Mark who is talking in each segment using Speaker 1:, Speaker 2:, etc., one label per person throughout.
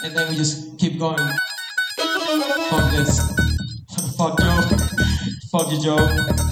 Speaker 1: and then we just keep going. Fuck this. Fuck Joe. Fuck you, Joe.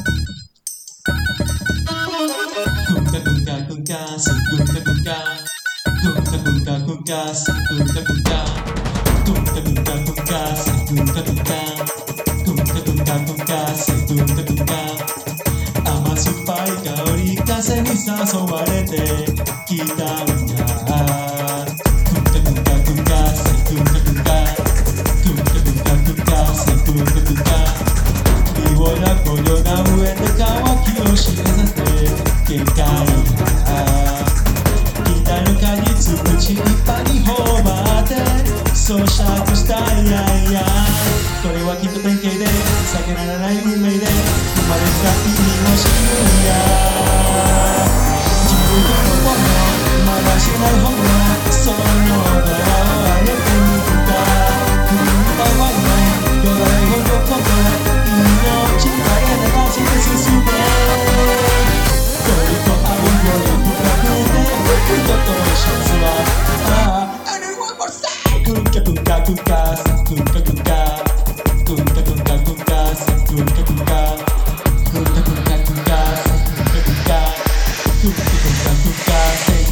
Speaker 1: Kunka kunka kunka, si kunka kunka. Kunka kunka kunka, si kunka kunka. Kunka kunka kunka, si kunka kunka. Kunka kunka kunka, si kunka kunka. 甘酸っぱい香り風に誘われてきたんや。kunka kunka kunka, si kunka kunka. Kunka kunka kunka, si kunka kunka. 身をなこよな上で乾きを知らせて限界や。期待の果実口いっぱいに頬張って咀嚼したいやいや。これはきっと典型で避けられない運命で生まれた意味を知るんや。自分のものまだ知らないほどその名をあげてみるか。踏んだわねよだれほどここ命がやらなしで進め。恋と愛を深くて人とシャツはAnyone more say kunka kunka kunka, kunka kunka. Kunka kunka kunka, kunka kunka. Kunka kunka kunka, kunka kunka. Kunka kunka kunka, say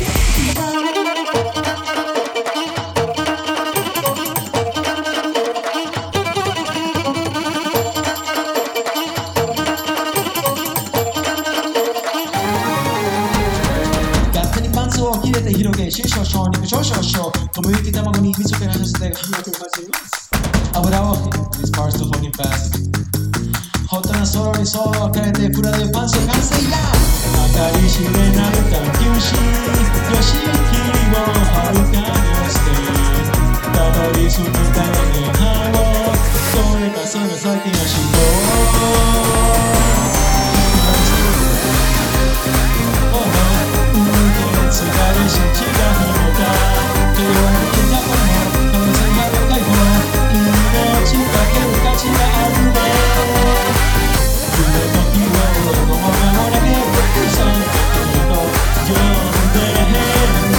Speaker 1: 勝手にパンツを切れて広げ少々少肉少々少小麦き卵にみそけなさせて油を This part's too fucking fast ホットなソロにソロを変えてプラでパンツを完成や。計り知れない探求心よしきをはるかにしてたどり着いた願いをそれかその先の死亡疲れし血が引いた手を抜けたもの可能性が高い方命かける価値があるね。夢の希望を守られるその時と呼んでる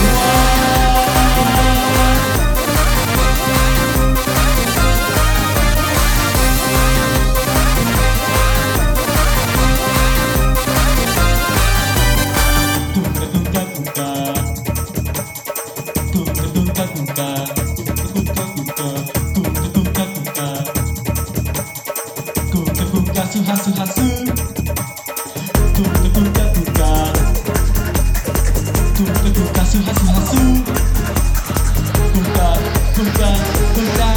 Speaker 1: ハスハスクンカクンカクンカクンカクンカスハスハスクンカクンカクンカ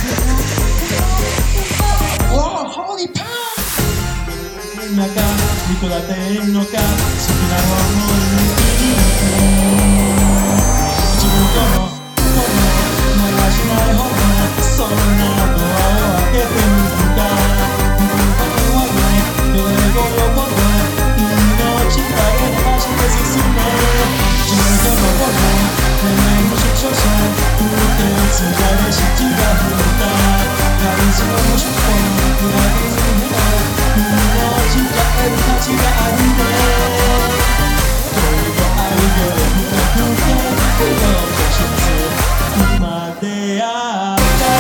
Speaker 1: Oh holy pow なんか見とられんのか好きな思い自分とのまだしない方がそんなドアを開けてみるか。どれを喜んで命がやらしで進め。自分とのもの天然の出所者不潔がれし血が降ったカリスマの出版裏切りにも命が得る価値があるね。恋と愛を深くて不動として今出会った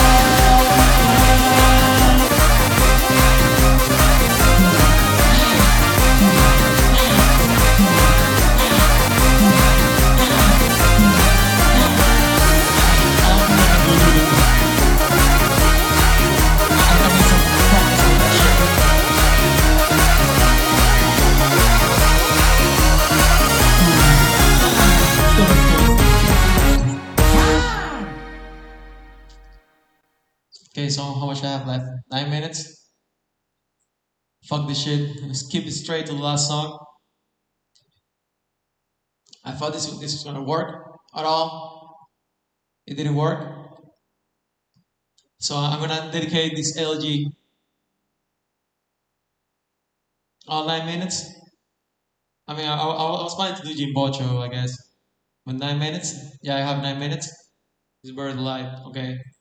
Speaker 1: Okay, so how much I have left? 9 minutes? Fuck this shit. Let's keep it straight to the last song. I thought this was gonna work at all. It didn't work. So I'm gonna dedicate this elegy all 9 minutes. I mean, I was planning to do Jimbocho, I guess. But 9 minutes? Yeah, I have 9 minutes. This bird alive. Okay.